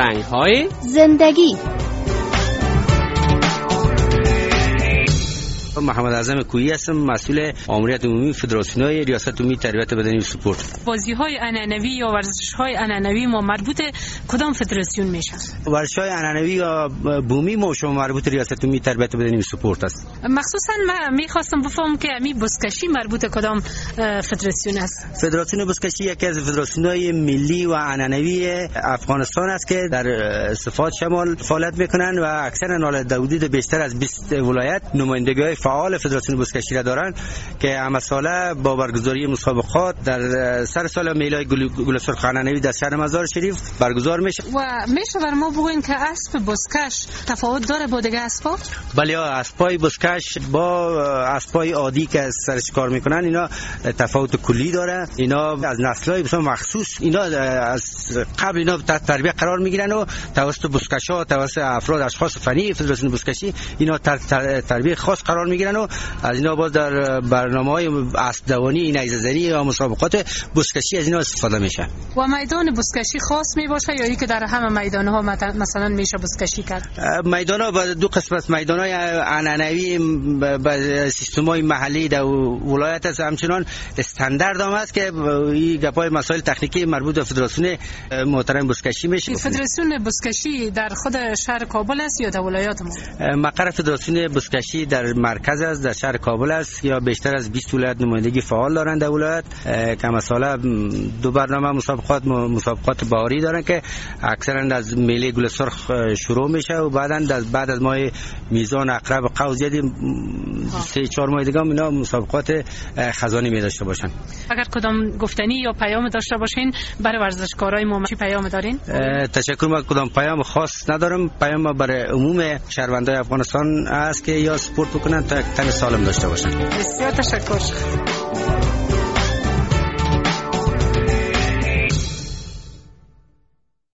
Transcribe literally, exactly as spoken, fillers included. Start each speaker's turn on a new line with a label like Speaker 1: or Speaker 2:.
Speaker 1: رنگ‌های
Speaker 2: زندگی.
Speaker 3: محمد اعظم کویی هستم، مسئول ماموریت عمومی فدراسیون ریاست عمومی تربیت بدنی و سپورت.
Speaker 4: بازی‌های عنعنوی یا ورزش‌های عنعنوی ما مربوط کدام فدراسیون میشن؟
Speaker 3: ورزش‌های عنعنوی یا بومی ما شما مربوط ریاست عمومی تربیت بدنی و سپورت است.
Speaker 4: مخصوصا من می‌خواستم بفهمم که امی بزکشی مربوط کدام فدراسیون است؟
Speaker 3: فدراسیون بزکشی یکی از فدراسیون‌های ملی و عنعنوی افغانستان است که در صفات شمال فعالیت می‌کنند و اکثرا نال حدود بیشتر از بیست ولایت نمایندگی فعال فدراسیون بزکشی را دارند که همه ساله با برگزاری مسابقات در سر سال میلای گل سرخ عنعنوی در شهر مزار شریف برگزار میشه.
Speaker 4: و میشه بر ما بگوین که اسب بزکش تفاوت داره با دیگه اسبا؟
Speaker 3: بله، اسبای بزکش با اسبای عادی که سرش کار میکنن اینا تفاوت کلی داره. اینا از نسل‌های بسیار مخصوص اینا از قبل اینا تحت تربیت قرار میگیرن و توسط بزکش‌ها توسط افراد اشخاص فنی فدراسیون بزکشی اینا تحت تربیت خاص قرار میگیرن و از اینا باز در برنامه‌های اسب دوانی، نیزه‌زنی یا مسابقات بزکشی از اینا استفاده میشه.
Speaker 4: و میدان بزکشی خاص می باشه یا اینکه در همه میدان‌ها مثلا میشه بزکشی کرد؟
Speaker 3: میدان‌ها با دو قسمت، میدان‌های عنعنوی با سیستم‌های محلی در ولایت است، همچنان استاندارد هم است که این گپای مسائل تکنیکی مربوط به فدراسیون محترم بزکشی میشه.
Speaker 4: فدراسیون بزکشی در خود شهر کابل است یا در ولایات ما؟
Speaker 3: مقر فدراسیون بزکشی در مرکز است، در شهر کابل است یا بیشتر از بیست ولایت نمایندگی فعال دارند در ولایت که مثلا دو برنامه مسابقات مسابقات بهاری دارن که اکثرا از میله گل سرخ شروع میشه و بعدا از بعد از ماه میزان عقرب قوس زدی سه چهار ماه دیگه اینا مسابقات خزانی می داشته باشن.
Speaker 4: اگر کدام گفتنی یا پیام داشته باشین برای ورزشکارای ما چی پیام دارین؟
Speaker 3: تشکر، ما کدام پیام خاص ندارم. پیام برای عموم شهروندان افغانستان است که یا سپورت بکنن تا تن سالم داشته باشن.
Speaker 4: بسیار تشکر.